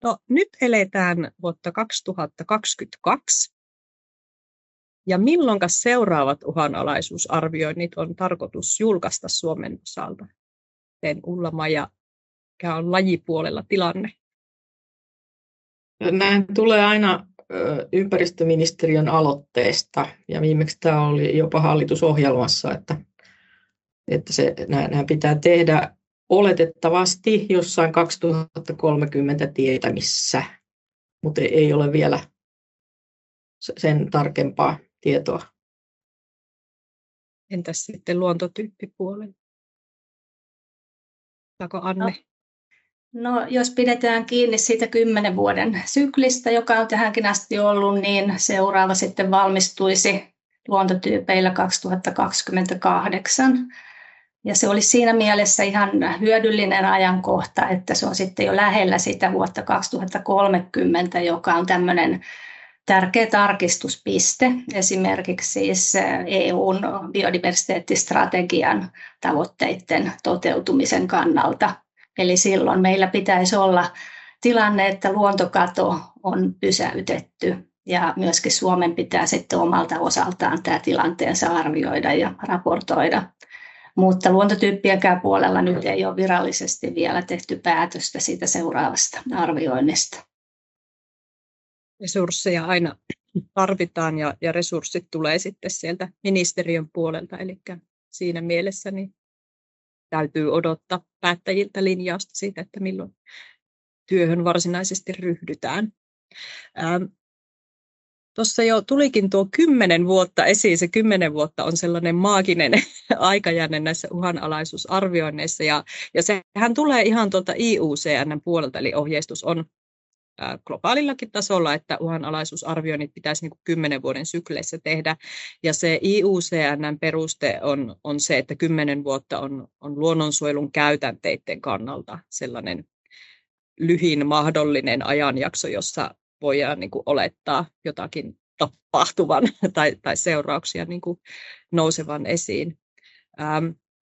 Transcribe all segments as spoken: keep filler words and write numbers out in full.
No, nyt eletään vuotta kaksituhattakaksikymmentäkaksi. Ja milloinka seuraavat uhanalaisuusarvioinnit on tarkoitus julkaista Suomen osalta? Miten Ulla-Maija, mikä on lajipuolella tilanne? Nämä tulee aina ympäristöministeriön aloitteesta ja viimeksi tämä oli jopa hallitusohjelmassa, että, että se, nämä pitää tehdä oletettavasti jossain kaksituhattakolmekymmentä tietämissä, mutta ei ole vielä sen tarkempaa tietoa. Entäs sitten luontotyyppipuolella? Saako Anne? No, no, jos pidetään kiinni siitä kymmenen vuoden syklistä, joka on tähänkin asti ollut, niin seuraava sitten valmistuisi luontotyypeillä kaksituhattakaksikymmentäkahdeksan. Ja se olisi siinä mielessä ihan hyödyllinen ajankohta, että se on sitten jo lähellä sitä vuotta kaksituhattakolmekymmentä, joka on tämmöinen tärkeä tarkistuspiste, esimerkiksi siis E U:n biodiversiteettistrategian tavoitteiden toteutumisen kannalta. Eli silloin meillä pitäisi olla tilanne, että luontokato on pysäytetty ja myöskin Suomen pitää sitten omalta osaltaan tämä tilanteensa arvioida ja raportoida. Mutta luontotyyppienkään puolella nyt ei ole virallisesti vielä tehty päätöstä siitä seuraavasta arvioinnista. Resursseja aina tarvitaan ja, ja resurssit tulee sitten sieltä ministeriön puolelta. Eli siinä mielessä niin täytyy odottaa päättäjiltä linjausta siitä, että milloin työhön varsinaisesti ryhdytään. Ähm, Tuossa jo tulikin tuo kymmenen vuotta esiin. Se kymmenen vuotta on sellainen maaginen aikajänne näissä uhanalaisuusarvioinneissa. Ja, ja sehän tulee ihan tuolta I U C N:n puolelta, eli ohjeistus on ää, globaalillakin tasolla, että uhanalaisuusarvioinnit pitäisi niin kuin kymmenen vuoden sykleissä tehdä. Ja se I U C N:n peruste on, on se, että kymmenen vuotta on, on luonnonsuojelun käytänteiden kannalta sellainen lyhin mahdollinen ajanjakso, jossa voidaan niin kuin olettaa jotakin tapahtuvan tai, tai seurauksia niin kuin nousevan esiin. Ähm,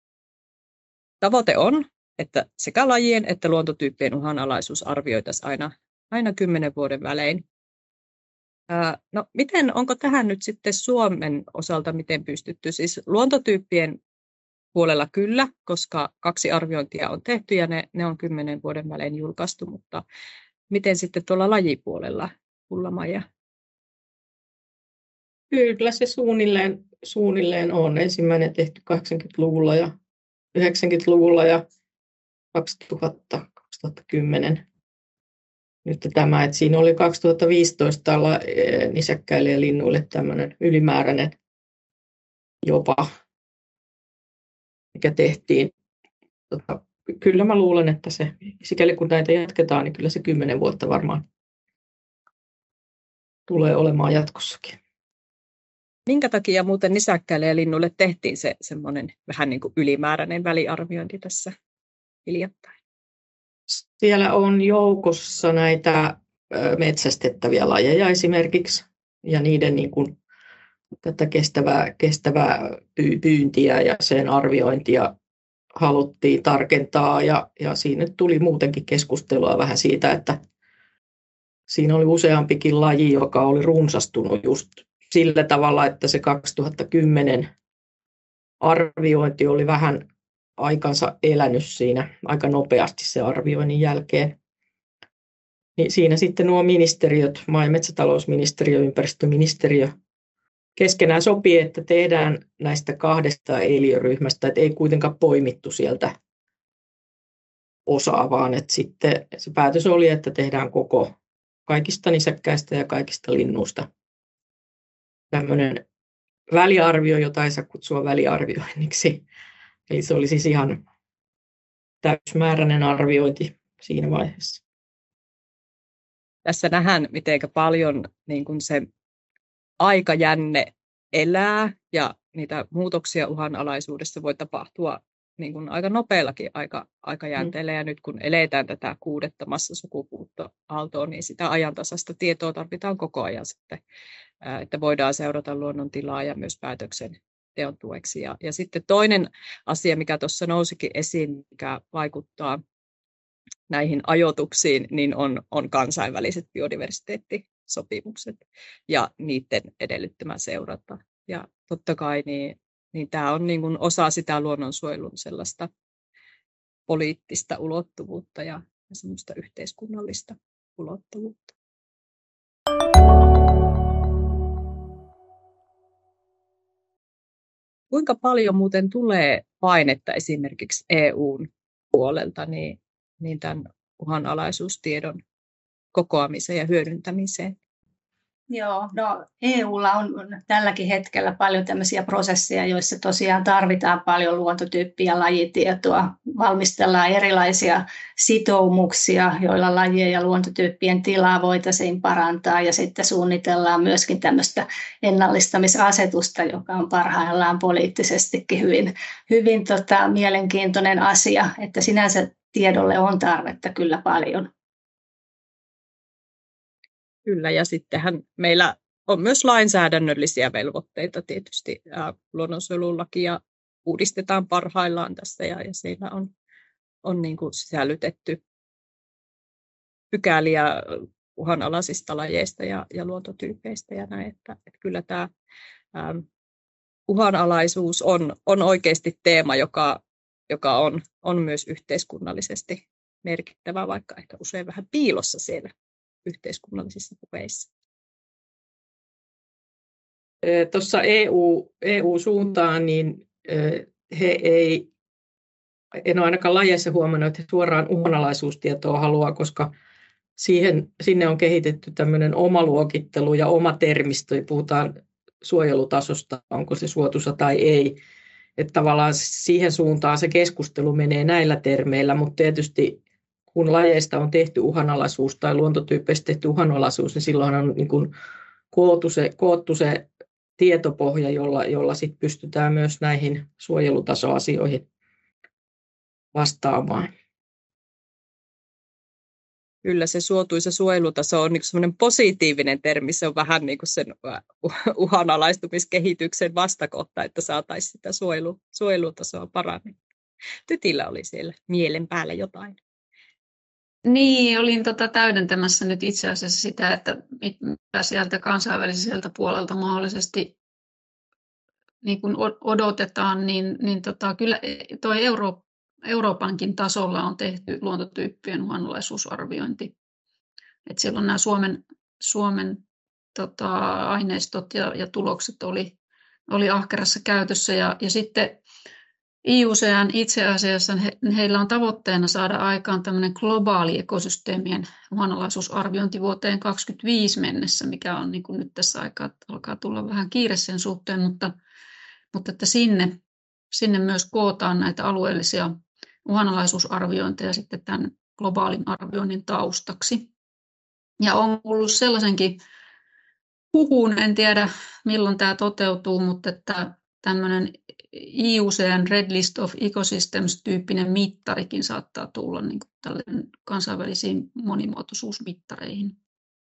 tavoite on, että sekä lajien että luontotyyppien uhanalaisuus arvioitaisiin aina, aina kymmenen vuoden välein. Äh, no, miten, onko tähän nyt sitten Suomen osalta miten pystytty? Siis luontotyyppien puolella kyllä, koska kaksi arviointia on tehty ja ne, ne on kymmenen vuoden välein julkaistu, mutta miten sitten tuolla lajipuolella, Ulla-Maija? Kyllä se suunnilleen, suunnilleen on. Ensimmäinen tehty kahdeksankymmentäluvulla ja yhdeksänkymmentäluvulla ja kaksituhatta kaksituhattakymmenen. Nyt tämä, että siinä oli kaksituhattaviisitoista nisäkkäille ja linnuille tämmöinen ylimääräinen jopa, mikä tehtiin. Tota, Kyllä mä luulen, että se, sikäli kun näitä jatketaan, niin kyllä se kymmenen vuotta varmaan tulee olemaan jatkossakin. Minkä takia muuten nisäkkäille ja linnuille tehtiin se semmoinen vähän niin kuin ylimääräinen väliarviointi tässä hiljattain? Siellä on joukossa näitä metsästettäviä lajeja esimerkiksi, ja niiden niin kuin, tätä kestävää, kestävää pyyntiä ja sen arviointia haluttiin tarkentaa ja, ja siinä tuli muutenkin keskustelua vähän siitä, että siinä oli useampikin laji, joka oli runsastunut just sillä tavalla, että se kaksituhattakymmenen arviointi oli vähän aikansa elänyt siinä aika nopeasti se arvioinnin jälkeen. Niin siinä sitten nuo ministeriöt, maa- ja metsätalousministeriö, ympäristöministeriö, keskenään sopii, että tehdään näistä kahdesta eliöryhmästä, että ei kuitenkaan poimittu sieltä osaa, vaan että sitten se päätös oli, että tehdään koko kaikista nisäkkäistä ja kaikista linnuista tämmöinen väliarvio, jota ei saa kutsua väliarvioinniksi. Eli se oli siis ihan täysmääräinen arviointi siinä vaiheessa. Tässä nähdään, miten paljon niin kuin se aikajänne elää ja niitä muutoksia uhanalaisuudessa voi tapahtua niin kuin aika nopeallakin aika, aikajänteellä. Ja nyt kun eletään tätä kuudetta massasukupuuttoaaltoa, niin sitä ajantasaista tietoa tarvitaan koko ajan sitten, että voidaan seurata luonnon tilaa ja myös päätöksenteon tueksi. Ja, ja sitten toinen asia, mikä tuossa nousikin esiin, mikä vaikuttaa näihin ajoituksiin, niin on, on kansainväliset biodiversiteettisopimukset ja niiden edellyttämä seurata. Ja totta kai niin, niin tämä on niin kuin osa sitä luonnonsuojelun sellaista poliittista ulottuvuutta ja semmoista yhteiskunnallista ulottuvuutta. Kuinka paljon muuten tulee painetta esimerkiksi E U:n puolelta niin, niin tämän uhanalaisuustiedon kokoamiseen ja hyödyntämiseen? Joo, no E U:lla on tälläkin hetkellä paljon tämmöisiä prosesseja, joissa tosiaan tarvitaan paljon luontotyyppi- ja lajitietoa. Valmistellaan erilaisia sitoumuksia, joilla lajien ja luontotyyppien tilaa voitaisiin parantaa, ja sitten suunnitellaan myöskin tämmöistä ennallistamisasetusta, joka on parhaillaan poliittisestikin hyvin, hyvin tota, mielenkiintoinen asia, että sinänsä tiedolle on tarvetta kyllä paljon. Kyllä, ja sittenhän meillä on myös lainsäädännöllisiä velvoitteita tietysti. Luonnonsuojelulakia uudistetaan parhaillaan tässä, ja, ja siinä on, on niin kuin sisällytetty pykäliä uhanalaisista lajeista ja, ja luontotyypeistä ja näin, että, että kyllä tämä ähm, uhanalaisuus on, on oikeasti teema, joka, joka on, on myös yhteiskunnallisesti merkittävä, vaikka ehkä usein vähän piilossa siellä yhteiskunnallisissa puheissa. Tuossa E U, E U-suuntaan, niin he ei, en ole ainakaan lajeissa huomannut, että he suoraan uhanalaisuustietoa haluaa, koska siihen, sinne on kehitetty tämmöinen oma luokittelu ja oma termistö, puhutaan suojelutasosta, onko se suotuisa tai ei. Että tavallaan siihen suuntaan se keskustelu menee näillä termeillä, mutta tietysti kun lajeista on tehty uhanalaisuus tai luontotyypeistä tehty uhanalaisuus, niin silloin on niin kuin koottu, se, koottu se tietopohja, jolla, jolla sit pystytään myös näihin suojelutasoasioihin vastaamaan. Kyllä se suotuisa suojelutaso on niin semmoinen positiivinen termi, se on vähän niin kuin sen uhanalaistumiskehityksen vastakohta, että saataisiin sitä suojelu, suojelutasoa parannettua. Tytillä oli siellä mielen päällä jotain. Niin, olin tota täydentämässä nyt itse asiassa sitä, että mitä sieltä kansainväliseltä puolelta mahdollisesti niin kun odotetaan, niin, niin tota, kyllä tuo Euro, Euroopankin tasolla on tehty luontotyyppien uhanalaisuusarviointi. Et silloin nämä Suomen, Suomen tota, aineistot ja, ja tulokset oli, oli ahkerassa käytössä ja, ja sitten I U C N itse asiassa he, heillä on tavoitteena saada aikaan tämmöinen globaali ekosysteemien uhanalaisuusarviointi vuoteen kaksikymmentäviisi mennessä, mikä on niin kuin nyt tässä aikaa alkaa tulla vähän kiire sen suhteen, mutta, mutta että sinne, sinne myös kootaan näitä alueellisia uhanalaisuusarviointeja sitten tämän globaalin arvioinnin taustaksi. Ja on ollut sellaisenkin huhun, en tiedä milloin tämä toteutuu, mutta että tämmöinen I U C N Red List of Ecosystems-tyyppinen mittarikin saattaa tulla niin kuin tällainen kansainvälisiin monimuotoisuusmittareihin.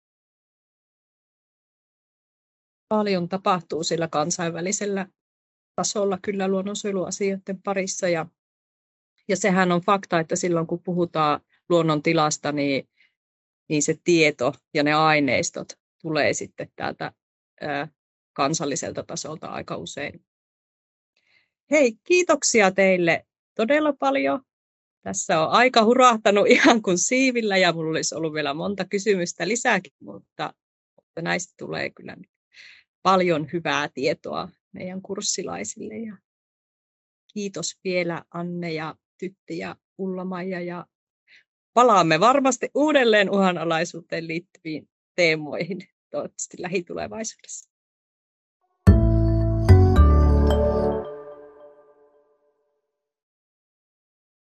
Paljon tapahtuu sillä kansainvälisellä tasolla kyllä luonnonsuojeluasioiden parissa. Ja, ja sehän on fakta, että silloin kun puhutaan luonnon tilasta, niin, niin se tieto ja ne aineistot tulee sitten täältä ää, kansalliselta tasolta aika usein. Hei, kiitoksia teille todella paljon. Tässä on aika hurahtanut ihan kuin siivillä ja minulla olisi ollut vielä monta kysymystä lisääkin, mutta, mutta näistä tulee kyllä paljon hyvää tietoa meidän kurssilaisille. Ja kiitos vielä Anne ja Tytti ja Ulla-Maija ja palaamme varmasti uudelleen uhanalaisuuteen liittyviin teemoihin toivottavasti lähitulevaisuudessa.